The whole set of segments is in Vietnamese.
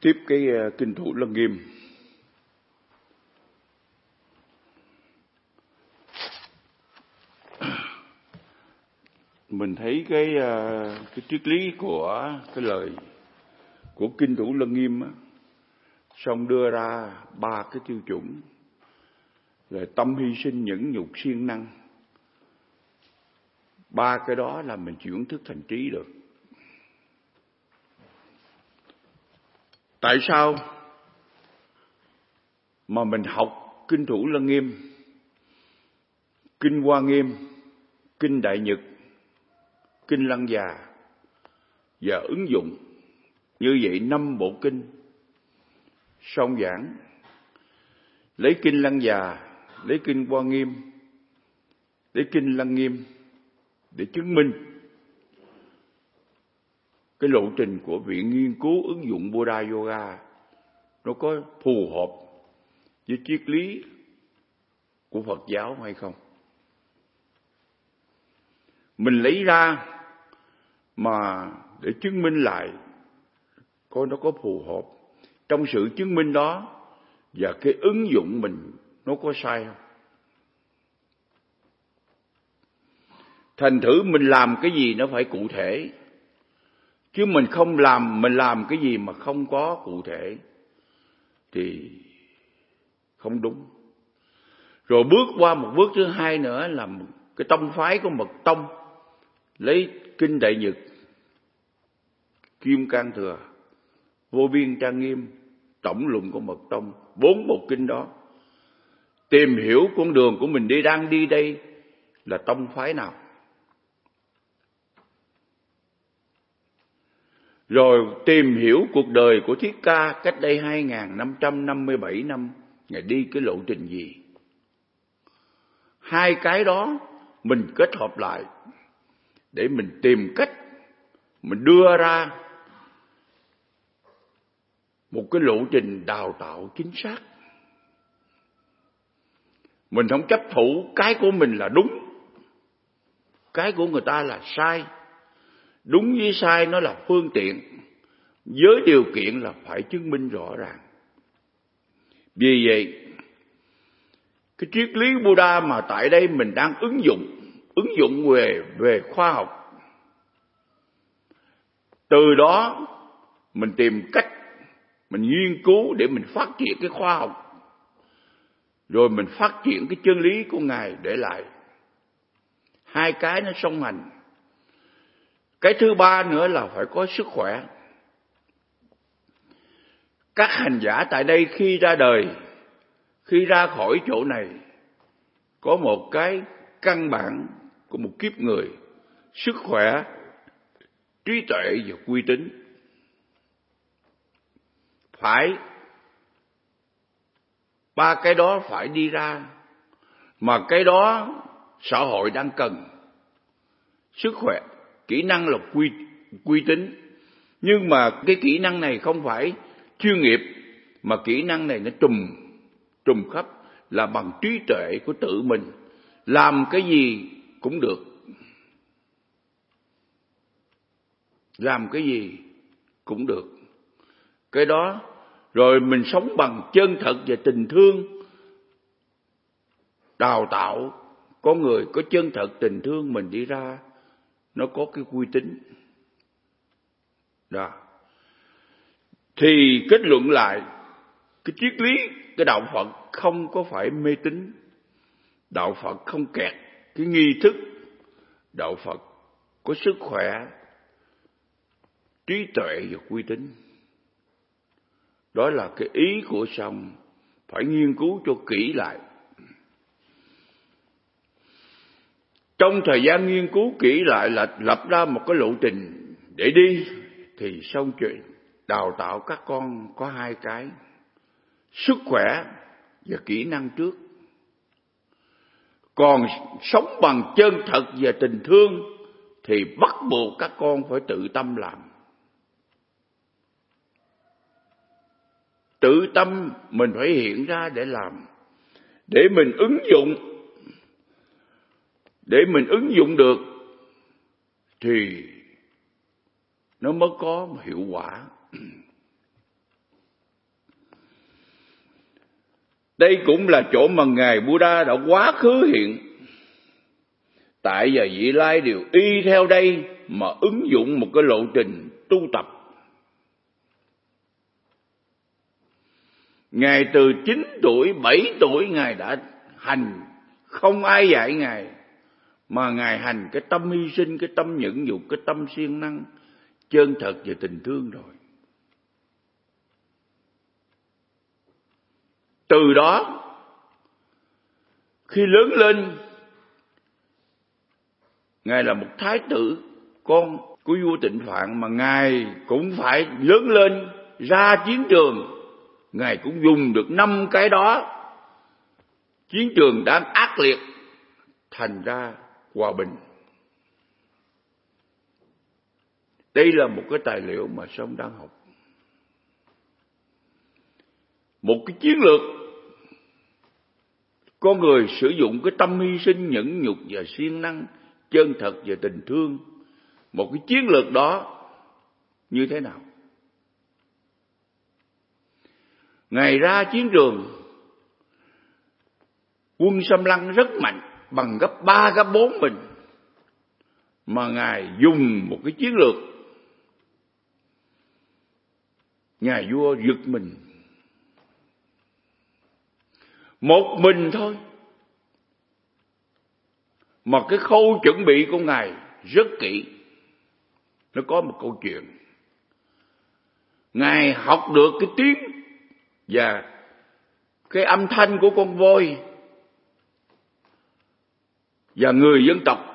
Tiếp cái kinh Thủ Lăng Nghiêm. Mình thấy cái triết lý của cái lời của kinh Thủ Lăng Nghiêm á, xong đưa ra 3 cái tiêu chuẩn là tâm hy sinh, nhẫn nhục, siêng năng. 3 cái đó là mình chuyển thức thành trí được. Tại sao mà mình học kinh Thủ Lăng Nghiêm, kinh Hoa Nghiêm, kinh Đại Nhật, kinh Lăng Già và ứng dụng như vậy 5 bộ kinh song giảng, lấy kinh Lăng Già, lấy kinh Hoa Nghiêm, lấy kinh Lăng Nghiêm để chứng minh cái lộ trình của viện nghiên cứu ứng dụng Buddha Yoga nó có phù hợp với triết lý của Phật giáo hay không. Mình lấy ra mà để chứng minh lại coi nó có phù hợp. Trong sự chứng minh đó và cái ứng dụng mình nó có sai không. Thành thử mình làm cái gì nó phải cụ thể. Chứ mình không làm, mình làm cái gì mà không có cụ thể thì không đúng. Rồi bước qua một bước thứ hai nữa là cái tông phái của Mật Tông, lấy kinh Đại Nhật, Kim Cang Thừa, Vô Biên Trang Nghiêm, tổng luận của Mật Tông, 4 bộ kinh đó, tìm hiểu con đường của mình đang đi đây là tông phái nào. Rồi tìm hiểu cuộc đời của Thiết Ca cách đây 2557 năm, Ngài đi cái lộ trình gì. 2 cái đó mình kết hợp lại để mình tìm cách mình đưa ra một cái lộ trình đào tạo chính xác. Mình không chấp thủ cái của mình là đúng, cái của người ta là sai. Đúng với sai nó là phương tiện, với điều kiện là phải chứng minh rõ ràng. Vì vậy, cái triết lý Buddha mà tại đây mình đang ứng dụng về khoa học. Từ đó mình tìm cách, mình nghiên cứu để mình phát triển cái khoa học. Rồi mình phát triển cái chân lý của Ngài để lại. 2 cái nó song hành. Cái thứ ba nữa là phải có sức khỏe. Các hành giả tại đây khi ra đời, khi ra khỏi chỗ này, có một cái căn bản của một kiếp người: sức khỏe, trí tuệ và uy tín. Phải 3 cái đó phải đi ra. Mà cái đó xã hội đang cần. Sức khỏe, kỹ năng là uy tín. Nhưng mà cái kỹ năng này không phải chuyên nghiệp, mà kỹ năng này nó trùm khắp, là bằng trí tuệ của tự mình. Làm cái gì cũng được. Làm cái gì cũng được. Cái đó, rồi mình sống bằng chân thật và tình thương. Đào tạo con người có chân thật tình thương, mình đi ra nó có cái uy tín đó. Thì kết luận lại, cái triết lý, cái đạo Phật không có phải mê tín. Đạo Phật không kẹt cái nghi thức. Đạo Phật có sức khỏe, trí tuệ và uy tín. Đó là cái ý của Song, phải nghiên cứu cho kỹ lại. Trong thời gian nghiên cứu kỹ lại là lập ra một cái lộ trình để đi, thì Song chuyện đào tạo các con có 2 cái: sức khỏe và kỹ năng trước. Còn sống bằng chân thật và tình thương thì bắt buộc các con phải tự tâm làm. Tự tâm mình phải hiện ra để làm, để mình ứng dụng. Để mình ứng dụng được thì nó mới có hiệu quả. Đây cũng là chỗ mà Ngài Buddha đã quá khứ hiện. Tại giờ vị lai đều y theo đây mà ứng dụng một cái lộ trình tu tập. Ngài từ 9 tuổi, 7 tuổi Ngài đã hành, không ai dạy Ngài, mà Ngài hành cái tâm hy sinh, cái tâm nhẫn nhục, cái tâm siêng năng, chân thật và tình thương rồi. Từ đó, khi lớn lên, Ngài là một thái tử, con của vua Tịnh Phạn, mà Ngài cũng phải lớn lên, ra chiến trường. Ngài cũng dùng được 5 cái đó. Chiến trường đang ác liệt, thành ra hòa bình. Đây là một cái tài liệu mà Song đang học. Một cái chiến lược con người sử dụng cái tâm hy sinh, nhẫn nhục và siêng năng, chân thật và tình thương. Một cái chiến lược đó như thế nào? Ngài ra chiến trường, quân Xâm Lăng rất mạnh, bằng gấp 3, gấp 4 mình. Mà Ngài dùng một cái chiến lược, nhà vua giật mình. Một mình thôi, mà cái khâu chuẩn bị của Ngài rất kỹ. Nó có một câu chuyện. Ngài học được cái tiếng và cái âm thanh của con voi và người dân tộc.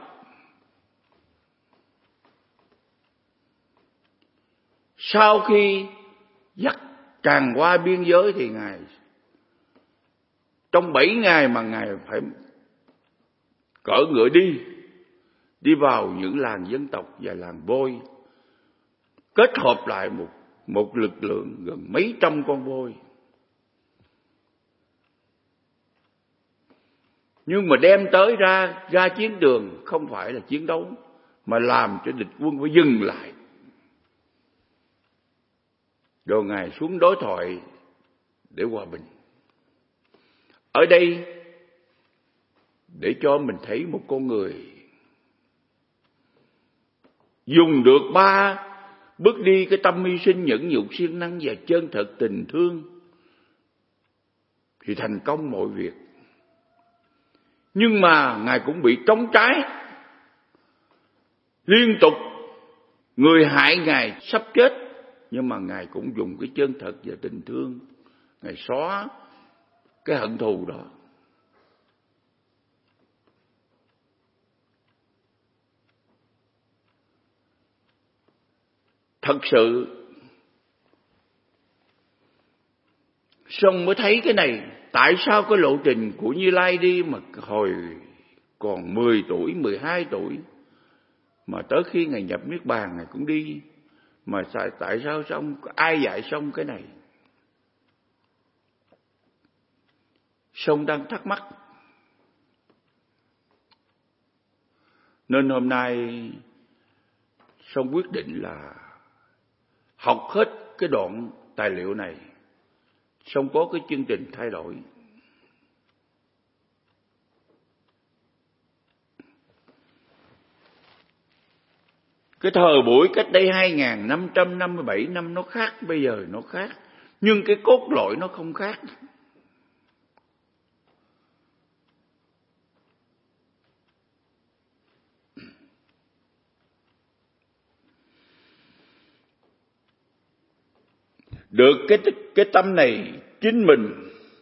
Sau khi dắt tràn qua biên giới thì Ngài, trong 7 ngày mà Ngài phải cỡ ngựa đi vào những làng dân tộc và làng voi, kết hợp lại một lực lượng gần mấy trăm con voi. Nhưng mà đem tới ra chiến trường không phải là chiến đấu, mà làm cho địch quân phải dừng lại. Rồi Ngài xuống đối thoại để hòa bình. Ở đây để cho mình thấy một con người dùng được 3 bước đi cái tâm hy sinh, nhẫn nhục, siêng năng và chân thật tình thương thì thành công mọi việc. Nhưng mà Ngài cũng bị trống trái liên tục. Người hại Ngài sắp chết, nhưng mà Ngài cũng dùng cái chân thật và tình thương, Ngài xóa cái hận thù đó. Thật sự xong mới thấy cái này. Tại sao cái lộ trình của Như Lai đi mà hồi còn 10 tuổi, 12 tuổi mà tới khi Ngài nhập Niết Bàn Ngài cũng đi. Mà tại sao xong, ai dạy xong cái này? Xong đang thắc mắc. Nên hôm nay xong quyết định là học hết cái đoạn tài liệu này, xong có cái chương trình thay đổi. Cái thời buổi cách đây 2557 năm nó khác, bây giờ nó khác, nhưng cái cốt lõi nó không khác. Được cái tâm này chính mình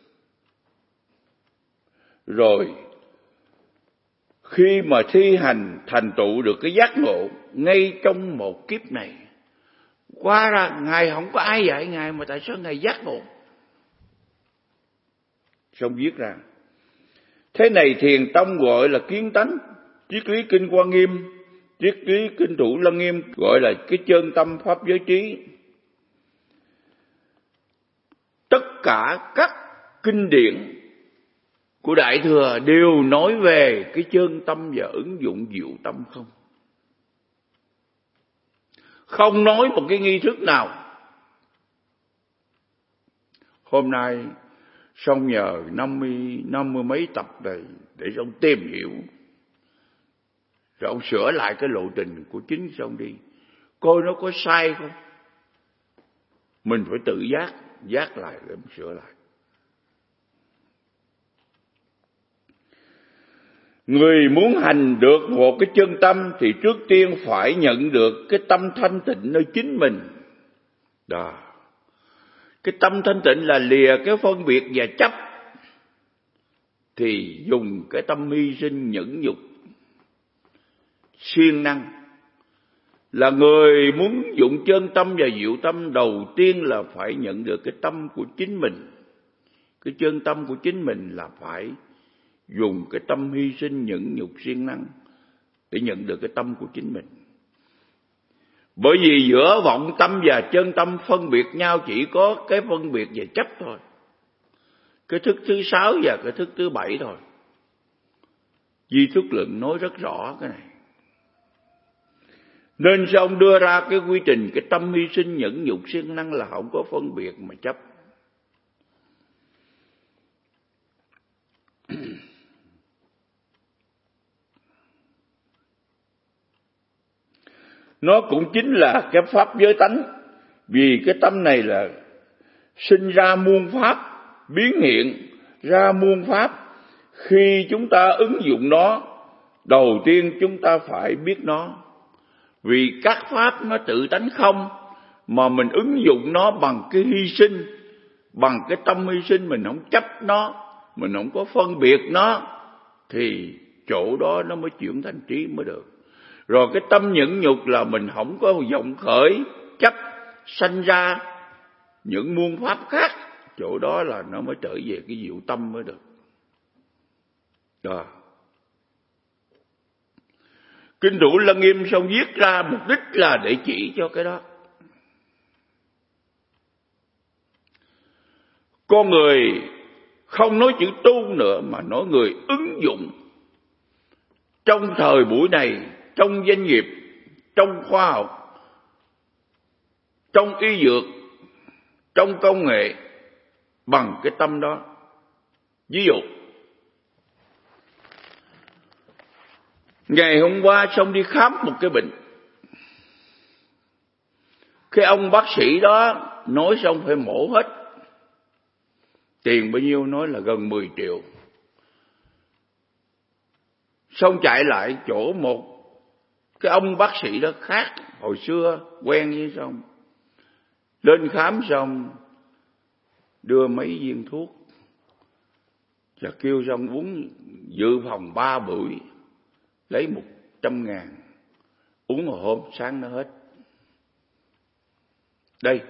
rồi, khi mà thi hành thành tựu được cái giác ngộ ngay trong một kiếp này, qua ra Ngài không có ai dạy Ngài mà tại sao Ngài giác ngộ? Xong viết ra thế này: Thiền tông gọi là kiến tánh, triết lý kinh Hoa Nghiêm, triết lý kinh Thủ Lăng Nghiêm gọi là cái chân tâm pháp giới trí. Tất cả các kinh điển của Đại Thừa đều nói về cái chân tâm và ứng dụng diệu tâm không. Không nói một cái nghi thức nào. Hôm nay Xong nhờ 50 mấy tập này để ông tìm hiểu, rồi ông sửa lại cái lộ trình của chính ông đi, coi nó có sai không. Mình phải tự giác lại để mình sửa lại. Người muốn hành được một cái chân tâm thì trước tiên phải nhận được cái tâm thanh tịnh nơi chính mình. Đó. Cái tâm thanh tịnh là lìa cái phân biệt và chấp, thì dùng cái tâm hy sinh nhẫn nhục siêng năng. Là người muốn dụng chân tâm và diệu tâm, đầu tiên là phải nhận được cái tâm của chính mình. Cái chân tâm của chính mình là phải dùng cái tâm hy sinh nhẫn nhục siêng năng để nhận được cái tâm của chính mình. Bởi vì giữa vọng tâm và chân tâm phân biệt nhau chỉ có cái phân biệt về chấp thôi. Cái thức thứ 6 và cái thức thứ 7 thôi. Di Thức Luận nói rất rõ cái này. Nên sao ông đưa ra cái quy trình cái tâm hy sinh nhẫn nhục siêng năng là không có phân biệt mà chấp. Nó cũng chính là cái pháp giới tánh. Vì cái tâm này là sinh ra muôn pháp, biến hiện ra muôn pháp. Khi chúng ta ứng dụng nó, đầu tiên chúng ta phải biết nó. Vì các pháp nó tự tánh không, mà mình ứng dụng nó bằng cái hy sinh, bằng cái tâm hy sinh, mình không chấp nó, mình không có phân biệt nó, thì chỗ đó nó mới chuyển thành trí mới được. Rồi cái tâm nhẫn nhục là mình không có vọng khởi chấp sanh ra những muôn pháp khác, chỗ đó là nó mới trở về cái diệu tâm mới được. Rồi. Kinh Thủ Lăng Nghiêm xong viết ra mục đích là để chỉ cho cái đó. Con người không nói chữ tu nữa mà nói người ứng dụng. Trong thời buổi này, trong doanh nghiệp, trong khoa học, trong y dược, trong công nghệ, bằng cái tâm đó. Ví dụ, ngày hôm qua xong đi khám một cái bệnh. Cái ông bác sĩ đó nói xong phải mổ hết. Tiền bao nhiêu? Nói là gần 10 triệu. Xong chạy lại chỗ một cái ông bác sĩ đó khác, hồi xưa quen với xong. Lên khám xong đưa mấy viên thuốc và kêu xong uống dự phòng 3 buổi, lấy 100.000, uống một hôm sáng nó hết. Đây,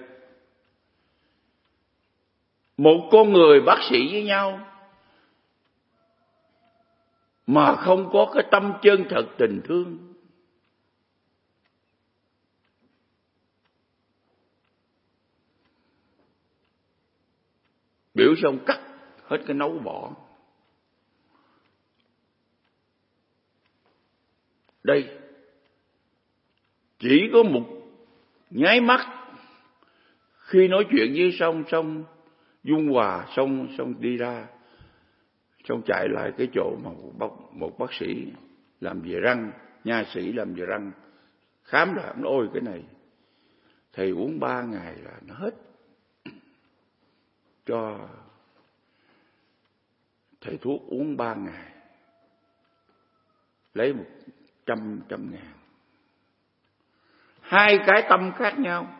một con người bác sĩ với nhau mà không có cái tâm chân thật tình thương, biểu xong cắt hết cái nấu bỏ. Đây, chỉ có một nháy mắt khi nói chuyện với xong dung hòa xong đi ra, xong chạy lại cái chỗ mà một bác sĩ làm về răng, nha sĩ làm về răng, khám ra nó ôi cái này thầy uống 3 ngày là nó hết, cho thầy thuốc uống 3 ngày lấy 100.000. Hai cái tâm khác nhau.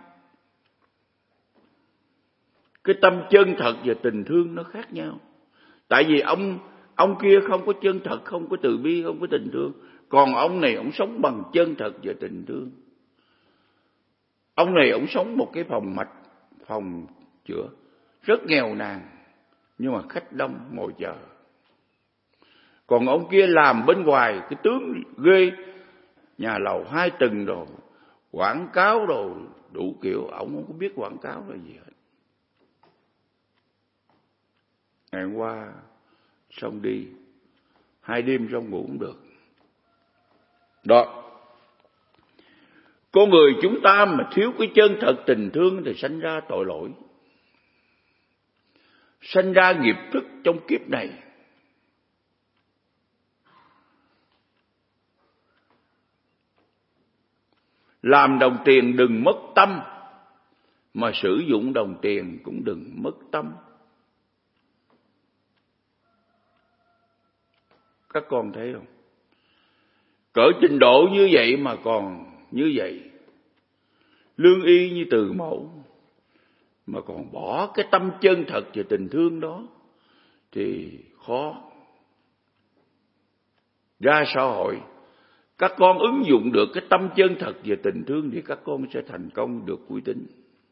Cái tâm chân thật và tình thương nó khác nhau. Tại vì ông kia không có chân thật, không có từ bi, không có tình thương. Còn ông này ông sống bằng chân thật và tình thương. Ông này ông sống một cái phòng chữa rất nghèo nàn, nhưng mà khách đông ngồi chờ. Còn ông kia làm bên ngoài cái tướng ghê, nhà lầu 2 tầng rồi, quảng cáo rồi đủ kiểu, ông không có biết quảng cáo là gì hết. Ngày hôm qua xong đi 2 đêm xong ngủ không được. Đó. Con người chúng ta mà thiếu cái chân thật tình thương thì sanh ra tội lỗi. sanh ra nghiệp thức trong kiếp này. Làm đồng tiền đừng mất tâm, mà sử dụng đồng tiền cũng đừng mất tâm. Các con thấy không? Cỡ trình độ như vậy mà còn như vậy, lương y như Từ Mẫu mà còn bỏ cái tâm chân thật và tình thương đó thì khó. Ra xã hội, các con ứng dụng được cái tâm chân thật và tình thương thì các con sẽ thành công được uy tín.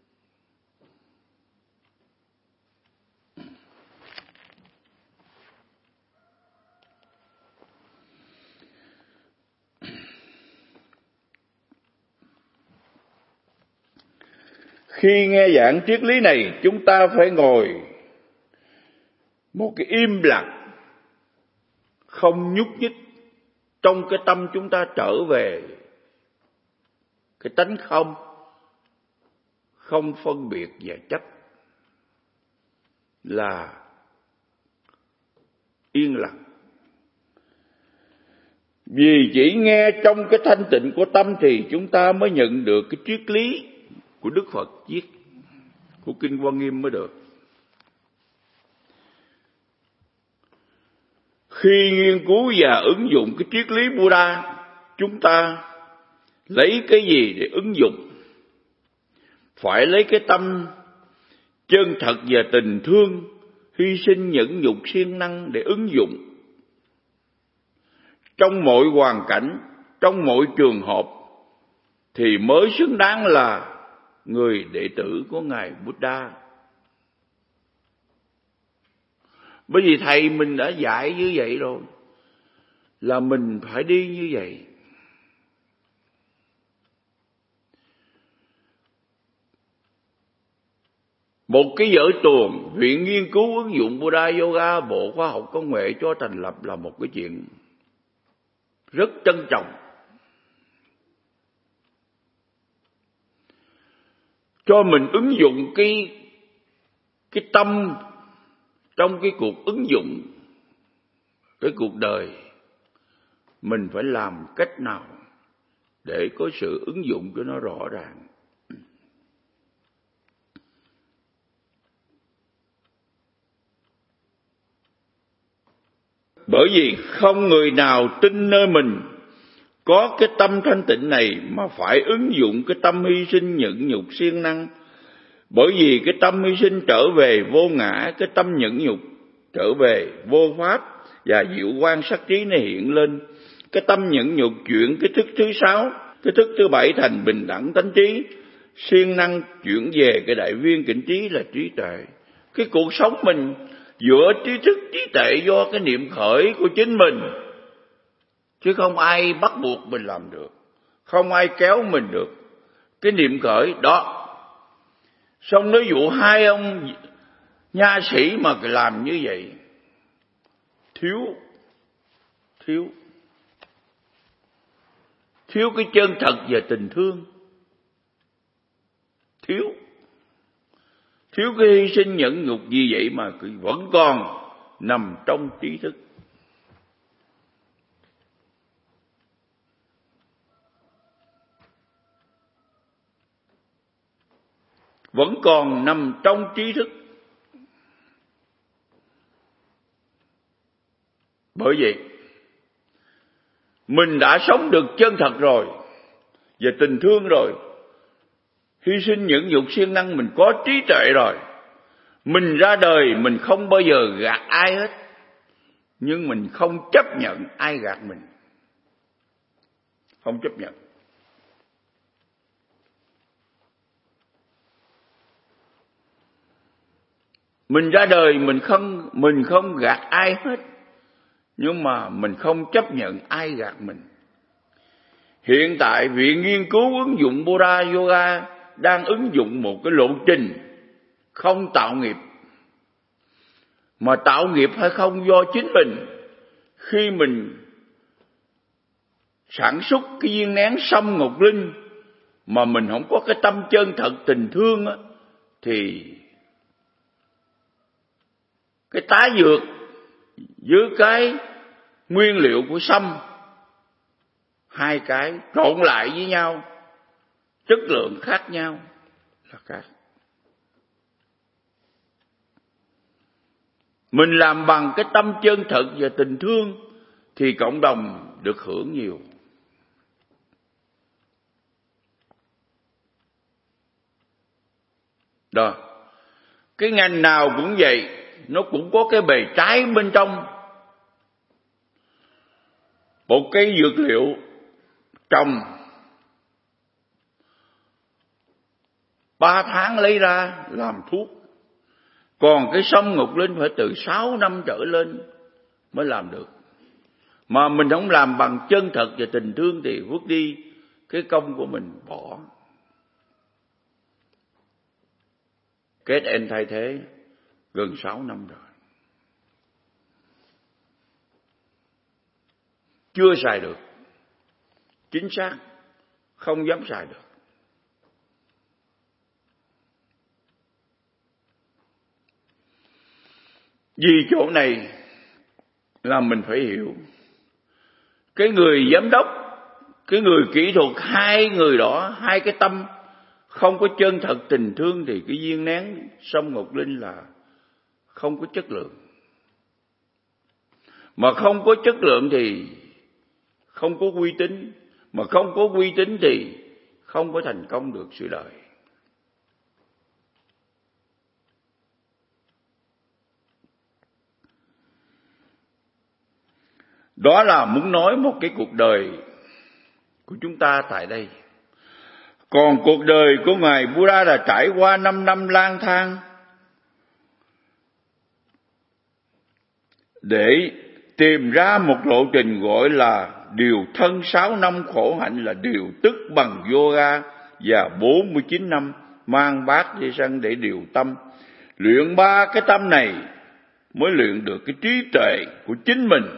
Khi nghe giảng triết lý này, chúng ta phải ngồi một cái im lặng, không nhúc nhích, trong cái tâm chúng ta trở về cái tánh không, không phân biệt và chấp, là yên lặng. Vì chỉ nghe trong cái thanh tịnh của tâm thì chúng ta mới nhận được cái triết lý của Đức Phật viết, của Kinh Hoa Nghiêm mới được. Khi nghiên cứu và ứng dụng cái triết lý Buddha, chúng ta lấy cái gì để ứng dụng? Phải lấy cái tâm chân thật và tình thương, hy sinh nhẫn nhục siêng năng để ứng dụng trong mọi hoàn cảnh, trong mọi trường hợp, thì mới xứng đáng là người đệ tử của Ngài Buddha. Bởi vì thầy mình đã dạy như vậy rồi, là mình phải đi như vậy. Một cái vở tuồng, Viện Nghiên cứu ứng dụng Buddha Yoga, Bộ Khoa học Công nghệ cho thành lập là một cái chuyện rất trân trọng. Cho mình ứng dụng cái tâm trong cái cuộc ứng dụng cái cuộc đời, mình phải làm cách nào để có sự ứng dụng cho nó rõ ràng. Bởi vì không người nào tin nơi mình có cái tâm thanh tịnh này mà phải ứng dụng cái tâm hy sinh nhẫn nhục siêng năng. Bởi vì cái tâm hy sinh trở về vô ngã, cái tâm nhẫn nhục trở về vô pháp, và diệu quan sắc trí này hiện lên. Cái tâm nhẫn nhục chuyển cái thức thứ 6, cái thức thứ 7 thành bình đẳng tánh trí. Siêng năng chuyển về cái đại viên cảnh trí là trí tuệ. Cái cuộc sống mình giữa trí thức trí tuệ do cái niệm khởi của chính mình, chứ không ai bắt buộc mình làm được, không ai kéo mình được. Cái niệm khởi đó. Xong nói dụ hai ông nha sĩ mà làm như vậy, thiếu cái chân thật và tình thương, thiếu cái hy sinh nhẫn nhục, vì vậy mà vẫn còn nằm trong trí thức. Vẫn còn nằm trong trí thức. Bởi vậy mình đã sống được chân thật rồi, và tình thương rồi, hy sinh nhẫn nhục siêng năng, mình có trí tuệ rồi. Mình ra đời mình không bao giờ gạt ai hết, nhưng mình không chấp nhận ai gạt mình. Không chấp nhận. Mình ra đời mình không gạt ai hết, nhưng mà mình không chấp nhận ai gạt mình. Hiện tại Viện Nghiên cứu ứng dụng Buddha Yoga đang ứng dụng một cái lộ trình không tạo nghiệp, mà tạo nghiệp hay không do chính mình. Khi mình sản xuất cái viên nén sâm ngọc linh mà mình không có cái tâm chân thật tình thương á, thì cái tá dược với cái nguyên liệu của sâm, hai cái trộn lại với nhau, chất lượng khác nhau là khác. Mình làm bằng cái tâm chân thật và tình thương thì cộng đồng được hưởng nhiều. Đó, cái ngành nào cũng vậy, nó cũng có cái bề trái bên trong. Một cái dược liệu trồng 3 tháng lấy ra làm thuốc, còn cái sâm ngọc linh phải từ 6 năm trở lên mới làm được. Mà mình không làm bằng chân thật và tình thương thì vứt đi cái công của mình bỏ. Kết en thay thế gần 6 năm rồi, chưa xài được, chính xác không dám xài được. Vì chỗ này là mình phải hiểu, cái người giám đốc, cái người kỹ thuật, hai người đó, hai cái tâm không có chân thật tình thương thì cái viên nén sâm ngọc linh là không có chất lượng. Mà không có chất lượng thì không có uy tín, mà không có uy tín thì không có thành công được sự đời. Đó là muốn nói một cái cuộc đời của chúng ta tại đây. Còn cuộc đời của Ngài Buddha là trải qua 5 năm lang thang để tìm ra một lộ trình gọi là điều thân 6 năm khổ hạnh, là điều tức bằng yoga, và 49 năm mang bát đi sân để điều tâm. Luyện 3 cái tâm này mới luyện được cái trí tuệ của chính mình.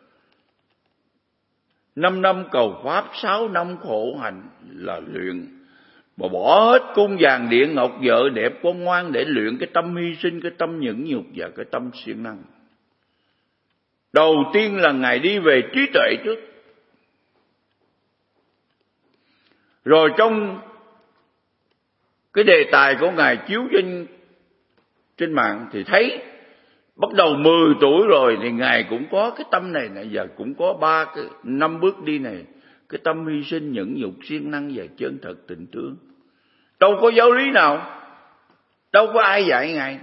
5 năm cầu pháp, 6 năm khổ hạnh là luyện. Mà bỏ hết cung vàng điện ngọc vợ đẹp con ngoan để luyện cái tâm hy sinh, cái tâm nhẫn nhục và cái tâm siêng năng. Đầu tiên là Ngài đi về trí tuệ trước. Rồi trong cái đề tài của Ngài chiếu trên mạng thì thấy bắt đầu 10 tuổi rồi thì Ngài cũng có cái tâm này, giờ cũng có 5 bước đi này, cái tâm hy sinh, nhẫn nhục, siêng năng và chân thật tình thương. Đâu có giáo lý nào, đâu có ai dạy Ngài.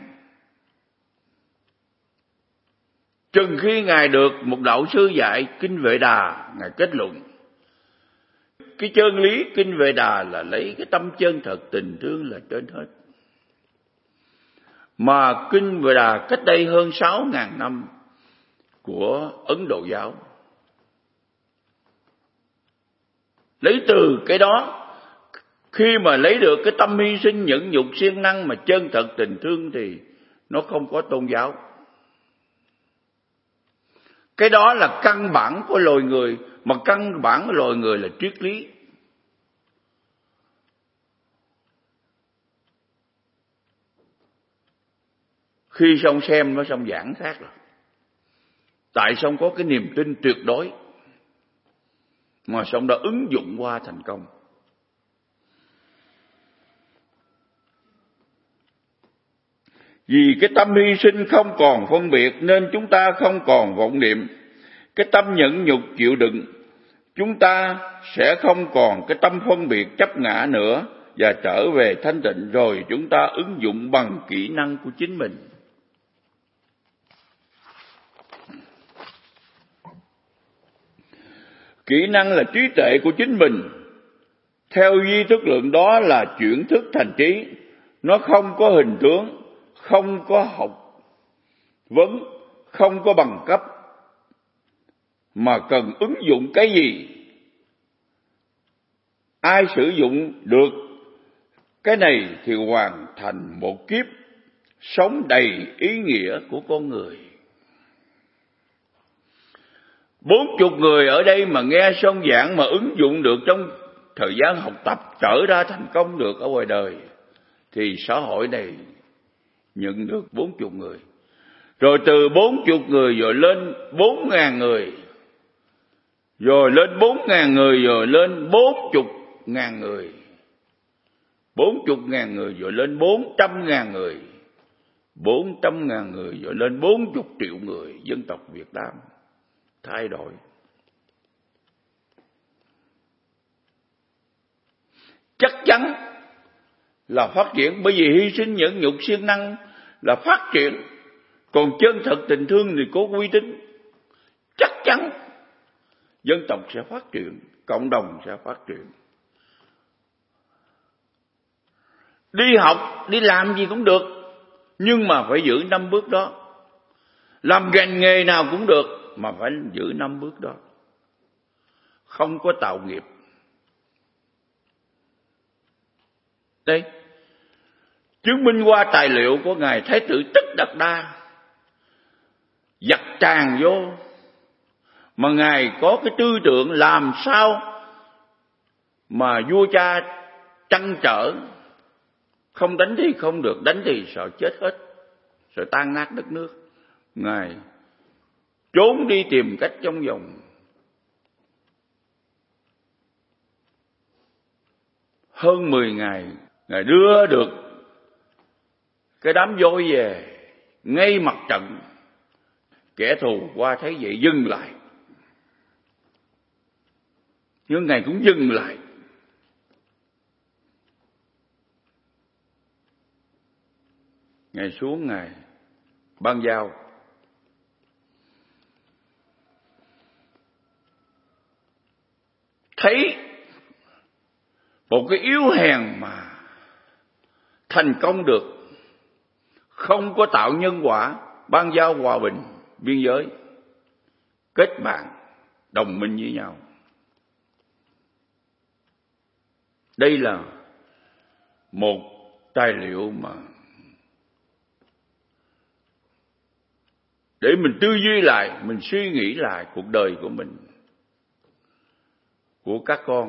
Chừng khi Ngài được một đạo sư dạy Kinh Vệ Đà, Ngài kết luận cái chân lý Kinh Vệ Đà là lấy cái tâm chân thật tình thương là trên hết. Mà Kinh Vệ Đà cách đây hơn 6.000 năm của Ấn Độ giáo, lấy từ cái đó, khi mà lấy được cái tâm hy sinh, nhẫn nhục, siêng năng mà chân thật tình thương thì nó không có tôn giáo. Cái đó là căn bản của loài người, mà căn bản của loài người là triết lý. Khi xong xem nó xong giảng khác rồi. Tại xong có cái niềm tin tuyệt đối mà xong đã ứng dụng qua thành công. Vì cái tâm hy sinh không còn phân biệt nên chúng ta không còn vọng niệm. Cái tâm nhẫn nhục chịu đựng, chúng ta sẽ không còn cái tâm phân biệt chấp ngã nữa và trở về thanh tịnh, rồi chúng ta ứng dụng bằng kỹ năng của chính mình. Kỹ năng là trí tuệ của chính mình. Theo duy thức lượng đó là chuyển thức thành trí. Nó không có hình tướng, không có học vấn, không có bằng cấp, mà cần ứng dụng cái gì. Ai sử dụng được cái này thì hoàn thành một kiếp sống đầy ý nghĩa của con người. 40 người ở đây mà nghe xong giảng mà ứng dụng được trong thời gian học tập, trở ra thành công được ở ngoài đời, thì xã hội này nhận được 40 người. Rồi từ 40 người rồi lên 4.000 người, rồi lên 4.000 người, rồi lên 40.000 người, 40.000 người rồi lên 400.000 người, 400.000 người rồi lên 40 triệu người. Dân tộc Việt Nam thay đổi. Chắc chắn là phát triển, bởi vì hy sinh nhẫn nhục siêng năng là phát triển. Còn chân thật tình thương thì có uy tín. Chắc chắn dân tộc sẽ phát triển, cộng đồng sẽ phát triển. Đi học, đi làm gì cũng được, nhưng mà phải giữ 5 bước đó. Làm ngành nghề nào cũng được, mà phải giữ 5 bước đó. Không có tạo nghiệp. Đây, chứng minh qua tài liệu của Ngài Thái tử Tất Đạt Đa, giặc tràn vô, mà Ngài có cái tư tưởng làm sao mà vua cha trăn trở. Không đánh thì không được, đánh thì sợ chết hết, sợ tan nát đất nước. Ngài trốn đi tìm cách trong vòng hơn 10 ngày, Ngài đưa được cái đám voi về ngay mặt trận. Kẻ thù qua thấy vậy dừng lại, nhưng Ngài cũng dừng lại. Ngài xuống, Ngài ban giao. Thấy một cái yếu hèn mà thành công được, không có tạo nhân quả, ban giao hòa bình biên giới, kết bạn đồng minh với nhau. Đây là một tài liệu mà để mình tư duy lại, mình suy nghĩ lại cuộc đời của mình, của các con.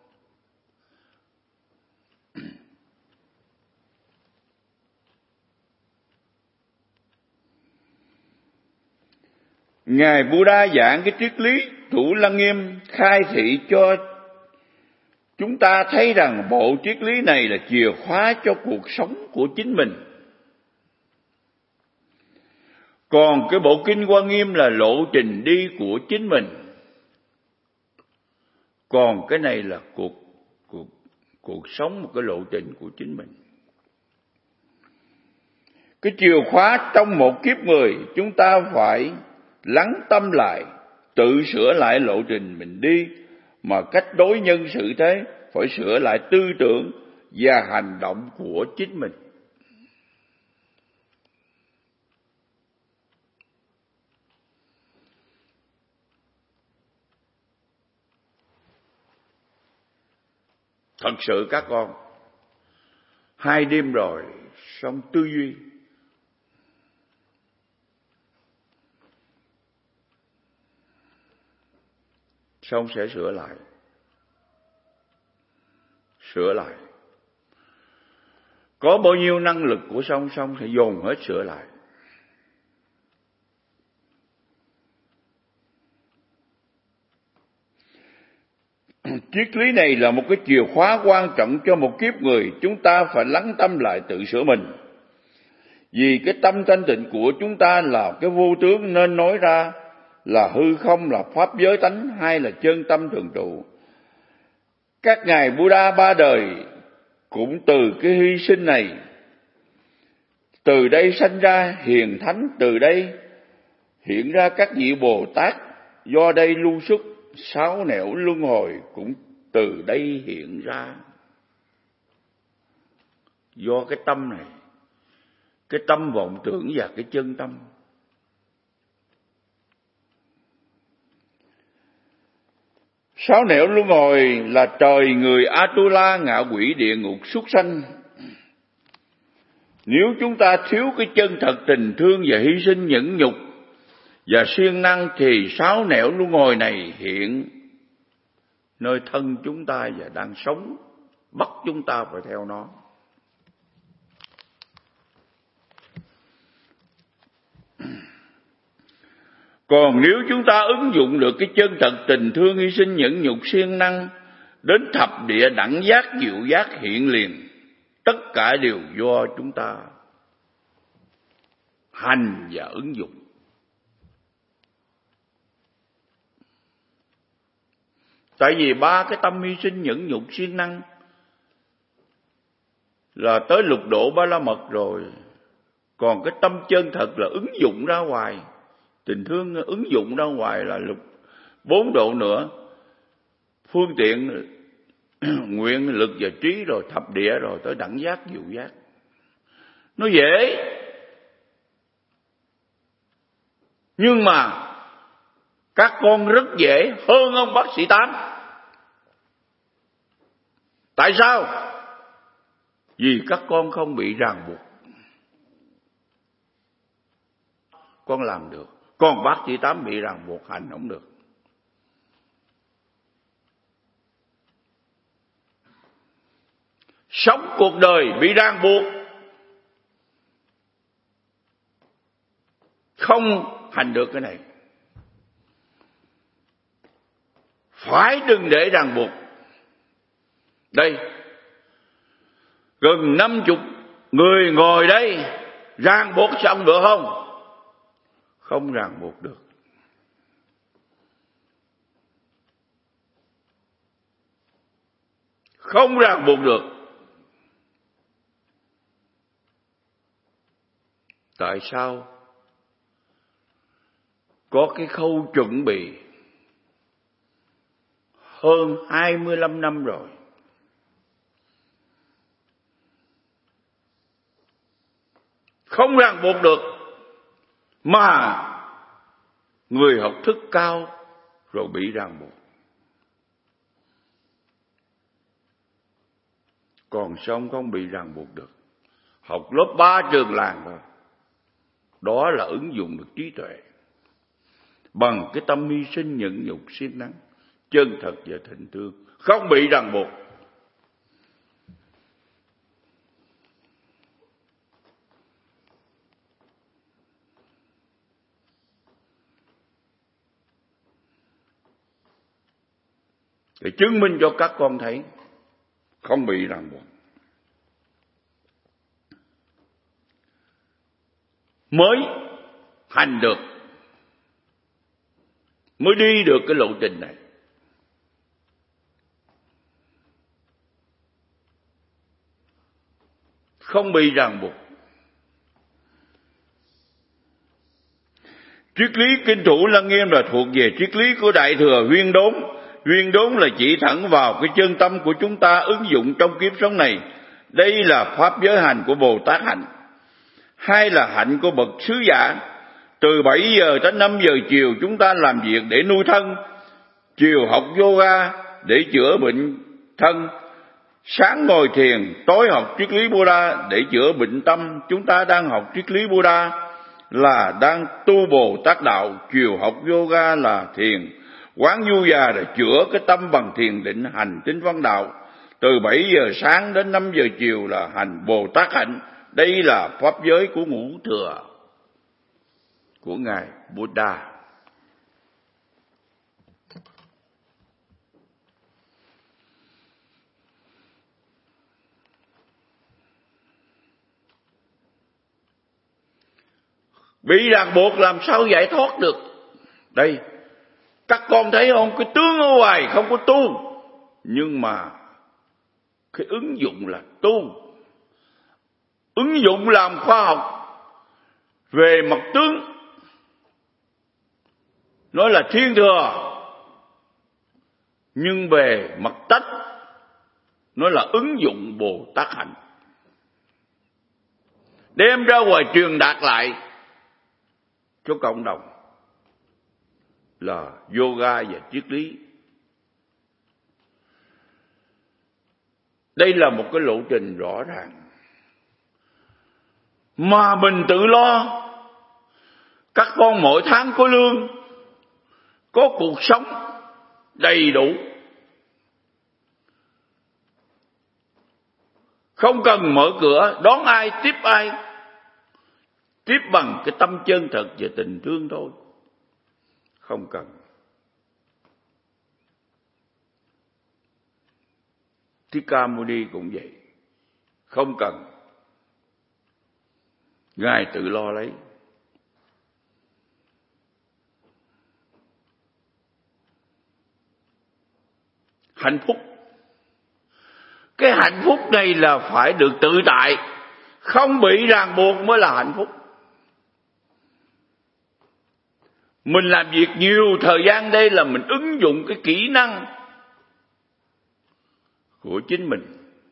Ngài Buddha giảng cái triết lý Thủ Lăng Nghiêm, khai thị cho chúng ta thấy rằng bộ triết lý này là chìa khóa cho cuộc sống của chính mình. Còn cái bộ Kinh Hoa Nghiêm là lộ trình đi của chính mình. Còn cái này là cuộc sống, một cái lộ trình của chính mình. Cái chìa khóa trong một kiếp người, chúng ta phải lắng tâm lại, tự sửa lại lộ trình mình đi, mà cách đối nhân xử thế phải sửa lại tư tưởng và hành động của chính mình. Thật sự các con, 2 đêm rồi, xong tư duy. Xong sẽ sửa lại. Sửa lại. Có bao nhiêu năng lực của xong sẽ dồn hết sửa lại. Triết lý này là một cái chìa khóa quan trọng cho một kiếp người. Chúng ta phải lắng tâm lại tự sửa mình. Vì cái tâm thanh tịnh của chúng ta là cái vô tướng, nên nói ra là hư không, là pháp giới tánh, hay là chân tâm thường trụ. Các ngài Buddha 3 đời cũng từ cái hy sinh này, từ đây sanh ra hiền thánh, từ đây hiện ra các vị Bồ Tát, do đây lưu xuất 6 nẻo luân hồi cũng từ đây hiện ra. Do cái tâm này, cái tâm vọng tưởng và cái chân tâm. Sáu nẻo luân hồi là trời, người, Atula, ngạ quỷ, địa ngục, súc sanh. Nếu chúng ta thiếu cái chân thật tình thương và hy sinh nhẫn nhục và siêng năng, thì 6 nẻo luân hồi này hiện nơi thân chúng ta và đang sống, bắt chúng ta phải theo nó. Còn nếu chúng ta ứng dụng được cái chân thật, tình thương, hy sinh, nhẫn nhục, siêng năng đến thập địa đẳng giác, diệu giác hiện liền, tất cả đều do chúng ta hành và ứng dụng. Tại vì ba cái tâm hy sinh, nhẫn nhục, siêng năng là tới lục độ ba la mật rồi. Còn cái tâm chân thật là ứng dụng ra ngoài, tình thương ứng dụng ra ngoài là lục 4 độ nữa. Phương tiện nguyện lực và trí rồi thập địa rồi tới đẳng giác, diệu giác. Nó dễ. Nhưng mà các con rất dễ hơn ông bác sĩ Tám. Tại sao? Vì các con không bị ràng buộc. Con làm được. Còn bác sĩ Tám bị ràng buộc, hành không được. Sống cuộc đời bị ràng buộc, không hành được cái này. Phải đừng để ràng buộc. Đây, gần 50 người ngồi đây, ràng buộc xong được không? Không ràng buộc được. Không ràng buộc được. Tại sao? Có cái khâu chuẩn bị hơn 25 năm rồi. Không ràng buộc được. Mà người học thức cao rồi bị ràng buộc. Còn xong không bị ràng buộc được. Học lớp 3 trường làng thôi. Đó là ứng dụng được trí tuệ. Bằng cái tâm hy sinh, nhẫn nhục, siêng năng, chân thật và tình thương, không bị ràng buộc. Để chứng minh cho các con thấy không bị ràng buộc. Mới hành được, mới đi được cái lộ trình này. Không bị ràng buộc. Triết lý kinh thủ Lăng Nghiêm là thuộc về triết lý của Đại Thừa Huyên Đốn. Huyên Đốn là chỉ thẳng vào cái chân tâm của chúng ta ứng dụng trong kiếp sống này. Đây là pháp giới hành của Bồ Tát hạnh. Hay là hạnh của bậc sứ giả. Từ 7 giờ đến 5 giờ chiều chúng ta làm việc để nuôi thân. Chiều học yoga để chữa bệnh thân. Sáng ngồi thiền, tối học triết lý Buddha để chữa bệnh tâm. Chúng ta đang học triết lý Buddha là đang tu Bồ Tát đạo. Chiều học yoga là thiền. Quán du già để chữa cái tâm bằng thiền định hành tinh văn đạo. Từ 7 giờ sáng đến 5 giờ chiều là hành Bồ Tát hạnh. Đây là pháp giới của ngũ thừa của Ngài Buddha. Bị ràng buộc làm sao giải thoát được? Đây, các con thấy không? Cái tướng ở ngoài không có tu, nhưng mà cái ứng dụng là tu. Ứng dụng làm khoa học về mặt tướng, nói là thiên thừa. Nhưng về mặt tánh, nói là ứng dụng Bồ Tát hạnh. Đem ra ngoài truyền đạt lại cho cộng đồng là yoga và triết lý. Đây là một cái lộ trình rõ ràng. Mà mình tự lo. Các con mỗi tháng có lương, có cuộc sống đầy đủ, không cần mở cửa đón ai, tiếp ai. Tiếp bằng cái tâm chân thật và tình thương thôi. không cần. Thích Ca Mâu Ni cũng vậy, không cần. Ngài tự lo lấy. Hạnh phúc, cái hạnh phúc này là phải được tự tại, không bị ràng buộc mới là hạnh phúc. Mình làm việc nhiều thời gian đây là mình ứng dụng cái kỹ năng của chính mình.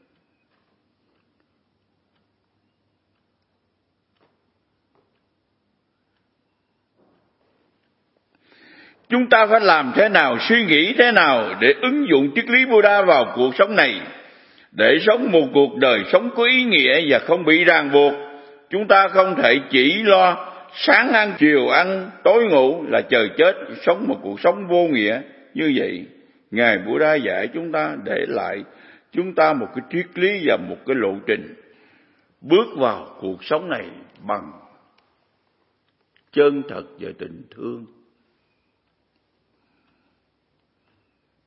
Chúng ta phải làm thế nào, suy nghĩ thế nào để ứng dụng triết lý Buddha vào cuộc sống này, để sống một cuộc đời sống có ý nghĩa và không bị ràng buộc. Chúng ta không thể chỉ lo sáng ăn, chiều ăn, tối ngủ là chờ chết, sống một cuộc sống vô nghĩa như vậy. Ngài Buddha dạy chúng ta, để lại chúng ta một cái triết lý và một cái lộ trình bước vào cuộc sống này bằng chân thật và tình thương.